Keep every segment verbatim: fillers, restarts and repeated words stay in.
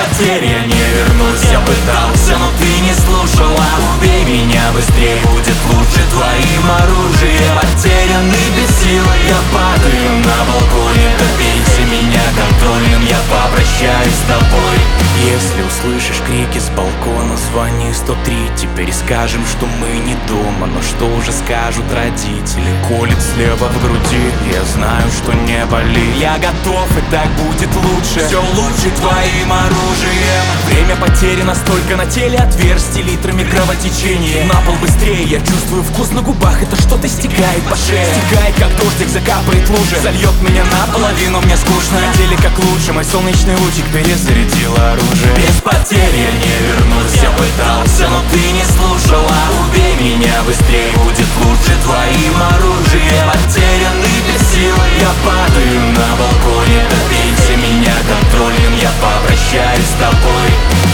потерь я не вернусь. Я пытался, но ты не слушала. Убей меня быстрее, будет лучше твоим оружием. Потерянный без силы, я падаю на балконе. Добейся меня контролем, я попрощаюсь с тобой. Если услышишь крики с балкона, звони сто три. Теперь скажем, что мы не дома, но что уже скажут родители? Колет слева в груди, я знаю, что не болит. Я готов, и так будет лучше, все лучше твоим оружием. Время потеряно, столько на теле отверстий, литрами кровотечения. На пол быстрее, я чувствую вкус на губах, это что-то стекает по шее. Стекает, как дождик, закапает лужи, зальет меня наполовину, мне скучно. Хотели как лучше, мой солнечный лучик перезарядил оружие. Без потерь я не вернусь. Я пытался, но ты не слушала. Убей меня быстрее, будет лучше твоим оружием. Потерянный без силы, я падаю на балконе. Добейся меня контролем, я попрощаюсь с тобой.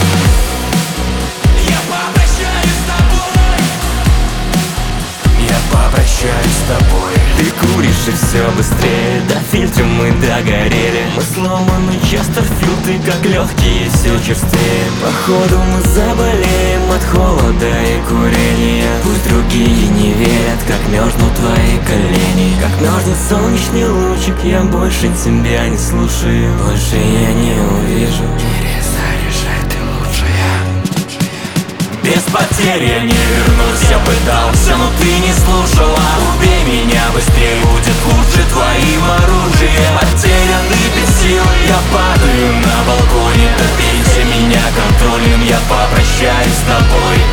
Я попрощаюсь с тобой. Я попрощаюсь с тобой. Ты куришь и все быстрее, до фильтра мы догорели. Мы сломаны Честерфилд, и как легкие все черствее. Походу мы заболеем от холода и курения. Пусть другие не верят, как мерзнут твои колени. Как мерзнет солнечный лучик, я больше тебя не слушаю. Больше я не увижу. Перезаряжай, ты лучшая. Без потерь я не вернусь. Я пытался, но ты не слушала. Убей меня быстрее, будет лучше твоим оружием. Потерянный без силы, я падаю на балконе. Добейся меня контролем, я попрощаюсь с тобой.